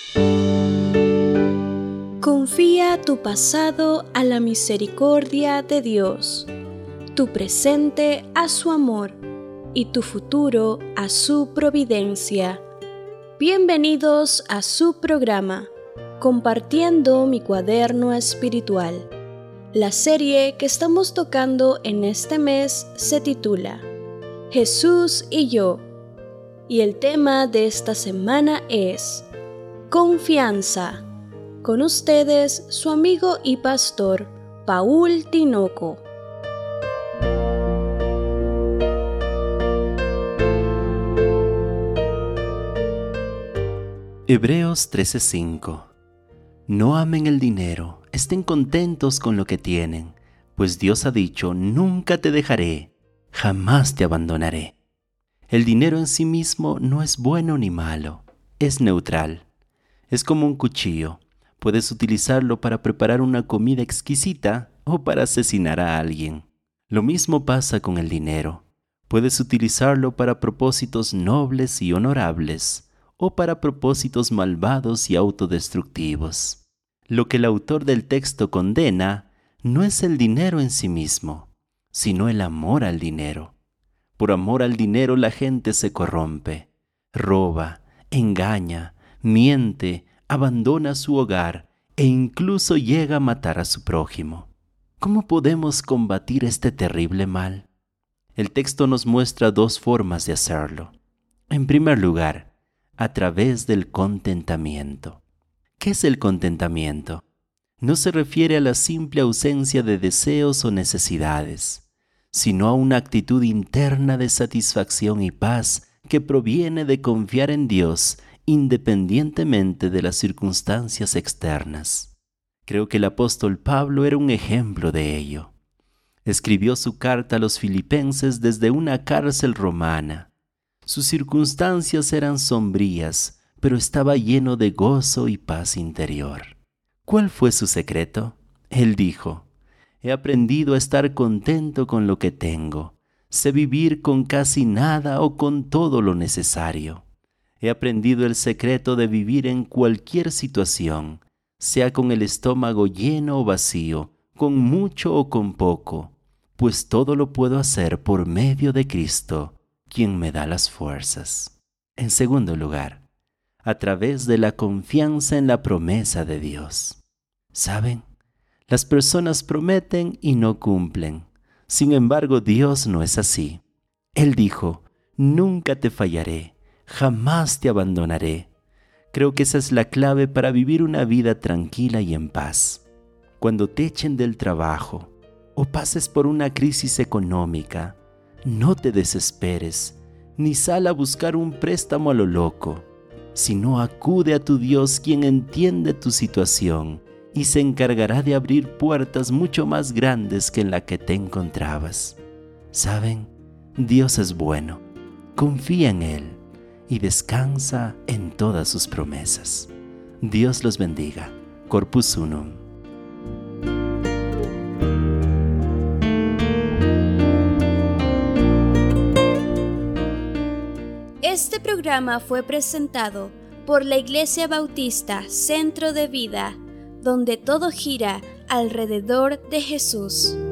Confía tu pasado a la misericordia de Dios, tu presente a su amor y tu futuro a su providencia. Bienvenidos a su programa, Compartiendo mi cuaderno espiritual. La serie que estamos tocando en este mes se titula Jesús y yo, y el tema de esta semana es Confianza. Con ustedes, su amigo y pastor, Paul Tinoco. Hebreos 13:5. No amen el dinero, estén contentos con lo que tienen, pues Dios ha dicho, nunca te dejaré, jamás te abandonaré. El dinero en sí mismo no es bueno ni malo, es neutral. Es como un cuchillo. Puedes utilizarlo para preparar una comida exquisita o para asesinar a alguien. Lo mismo pasa con el dinero. Puedes utilizarlo para propósitos nobles y honorables o para propósitos malvados y autodestructivos. Lo que el autor del texto condena no es el dinero en sí mismo, sino el amor al dinero. Por amor al dinero la gente se corrompe, roba, engaña, miente, abandona su hogar e incluso llega a matar a su prójimo. ¿Cómo podemos combatir este terrible mal? El texto nos muestra dos formas de hacerlo. En primer lugar, a través del contentamiento. ¿Qué es el contentamiento? No se refiere a la simple ausencia de deseos o necesidades, sino a una actitud interna de satisfacción y paz que proviene de confiar en Dios independientemente de las circunstancias externas. Creo que el apóstol Pablo era un ejemplo de ello. Escribió su carta a los filipenses desde una cárcel romana. Sus circunstancias eran sombrías, pero estaba lleno de gozo y paz interior. ¿Cuál fue su secreto? Él dijo, he aprendido a estar contento con lo que tengo. Sé vivir con casi nada o con todo lo necesario. He aprendido el secreto de vivir en cualquier situación, sea con el estómago lleno o vacío, con mucho o con poco, pues todo lo puedo hacer por medio de Cristo, quien me da las fuerzas. En segundo lugar, a través de la confianza en la promesa de Dios. ¿Saben? Las personas prometen y no cumplen. Sin embargo, Dios no es así. Él dijo, nunca te fallaré, jamás te abandonaré. Creo que esa es la clave para vivir una vida tranquila y en paz. Cuando te echen del trabajo o pases por una crisis económica, no te desesperes, ni sal a buscar un préstamo a lo loco, sino acude a tu Dios quien entiende tu situación y se encargará de abrir puertas mucho más grandes que en la que te encontrabas. ¿Saben? Dios es bueno. Confía en Él y descansa en todas sus promesas. Dios los bendiga. Corpus Unum. Este programa fue presentado por la Iglesia Bautista Centro de Vida, donde todo gira alrededor de Jesús.